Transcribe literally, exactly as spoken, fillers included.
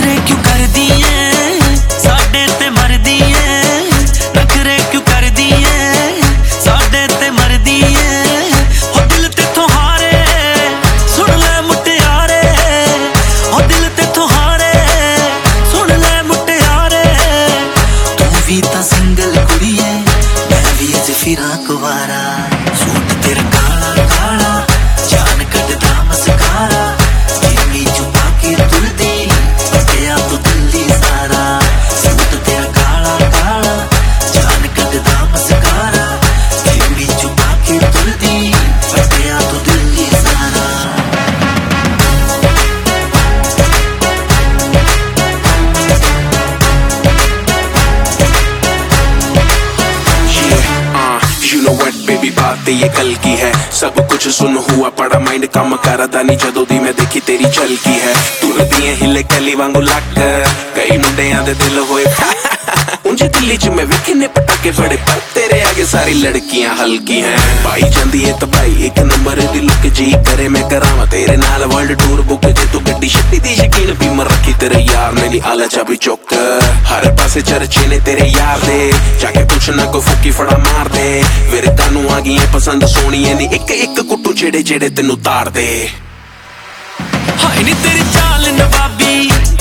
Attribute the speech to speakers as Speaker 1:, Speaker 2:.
Speaker 1: नखरे क्यों कर दिए साडे ते मरदी है नखरे क्यों कर दिए साडे ते मरदी है ओ दिल तेथों हारे सुन ले मुटियारे ओ दिल तेथों हारे सुन ले मुटियारे तू भी तां सिंगल कुड़ी है मैं भी अज फिरां कुवारा सूट तेरा काला काला जान कटदा मस्कारा जिंदगी चुपा के तुरदी पटिया तो दिल्ली सारा सूट तेरा काला काला जान कटदा मस्कारा जिंदगी चुपा के तुरदी पटिया तो दिल्ली सारा
Speaker 2: बात ये कल की है सब कुछ सुन हुआ पड़ा माइंड काम करदा नहीं जदों दी मैं देखी तेरी चल की है तुरदियां हिले कली वांगू लक कई मुंडियां दे दिल होए उंज दिल्ली च मैं विखने पटाके फड़े पर तेरे आगे सारी लड़कियां हल्की हैं पाई जांदी है तबाई एक नंबर दी लुक जी करे मैं करावां तेरे नाल वर्ल्ड टूर बुक जे तू गड्डी शट्टी दी शकीन भी मैं रखी तेरे यार मेरी आला चाबी चौक हर पासे चर्चे ने तेरे यार दे जाके कुछ ना को फुकी फड़ा मार दे मेरे कानू आ गई पसंद सोनिए नी एक एक कुट्टू जेड़े जेड़े तेनू तार दे
Speaker 1: हाय नी तेरी चाल नवाबी